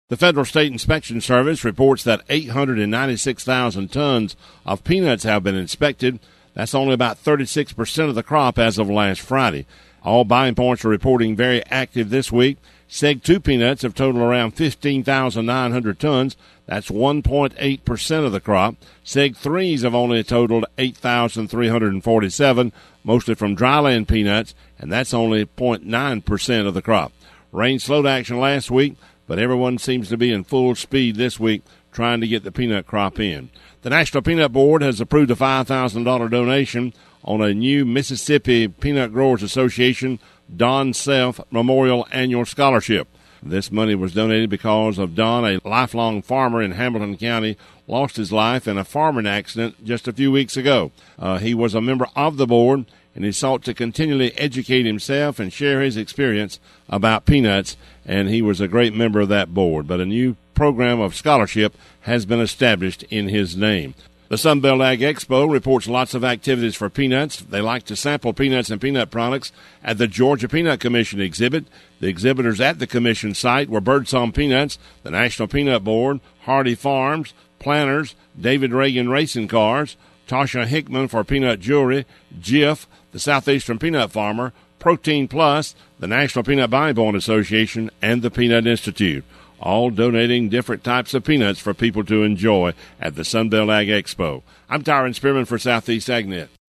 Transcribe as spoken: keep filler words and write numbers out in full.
The Federal State Inspection Service reports that eight hundred ninety-six thousand tons of peanuts have been inspected. That's only about thirty-six percent of the crop as of last Friday. All buying points are reporting very active this week. Seg two peanuts have totaled around fifteen thousand nine hundred tons. That's one point eight percent of the crop. Seg threes have only totaled eight thousand three hundred forty-seven, mostly from dryland peanuts, and that's only zero point nine percent of the crop. Rain slowed action last week, but everyone seems to be in full speed this week trying to get the peanut crop in. The National Peanut Board has approved a five thousand dollars donation on a new Mississippi Peanut Growers Association Don Self Memorial Annual Scholarship. This money was donated because of Don, a lifelong farmer in Hamilton County, lost his life in a farming accident just a few weeks ago. Uh, he was a member of the board, and he sought to continually educate himself and share his experience about peanuts, and he was a great member of that board. But a new program of scholarship has been established in his name. The Sunbelt Ag Expo reports lots of activities for peanuts. They like to sample peanuts and peanut products at the Georgia Peanut Commission exhibit. The exhibitors at the commission site were Birdsong Peanuts, the National Peanut Board, Hardy Farms, Planters, David Reagan Racing Cars, Tasha Hickman for Peanut Jewelry, Jif, the Southeastern Peanut Farmer, Protein Plus, the National Peanut Buying Point Association, and the Peanut Institute, all donating different types of peanuts for people to enjoy at the Sunbelt Ag Expo. I'm Tyron Spearman for Southeast AgNet.